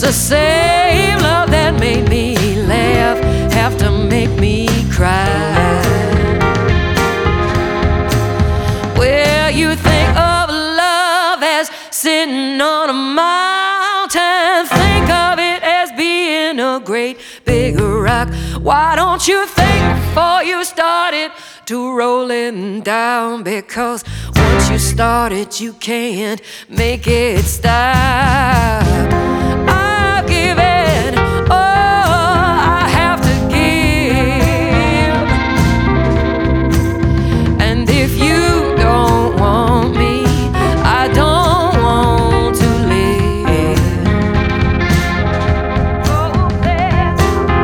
the same love that made me laugh have to make me cry. Well, you think of love as sitting on a mountain, think of it as being a great big rock. Why don't you think before you started to rolling down? Because once you started, you can't make it stop. I've given all I have to give, and if you don't want me, I don't want to live. Oh, there.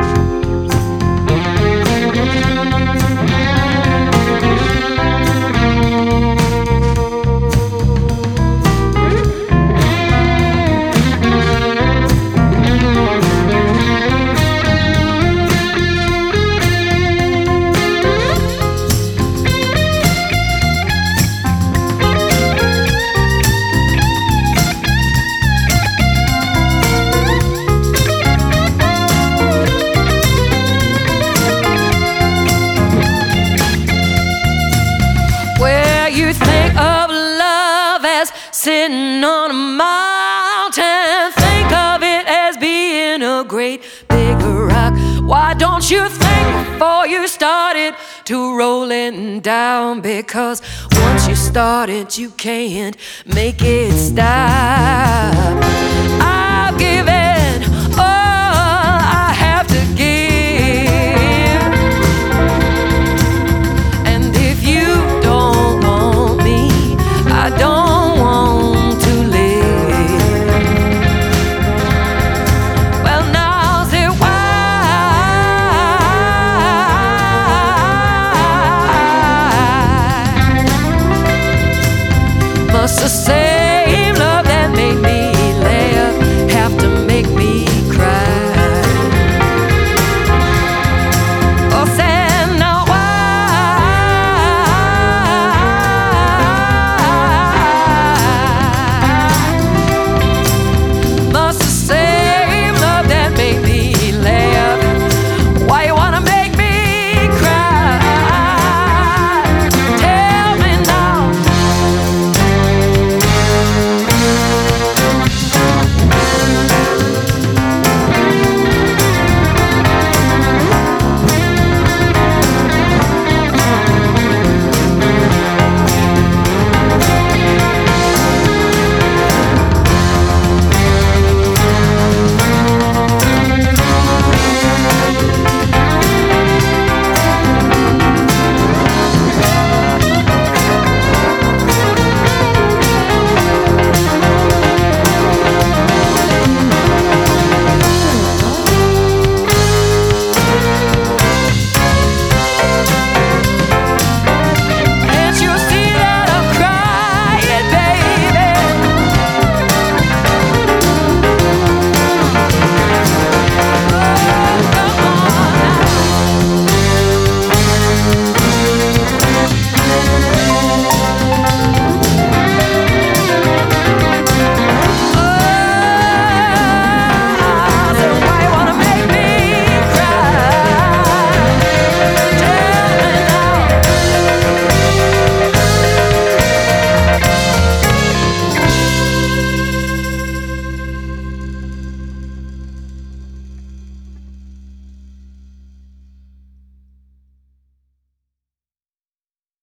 You think of love as sitting on a mountain, think of it as being a great big rock. Why don't you think before you started to rolling down? Because once you started, you can't make it stop. I've given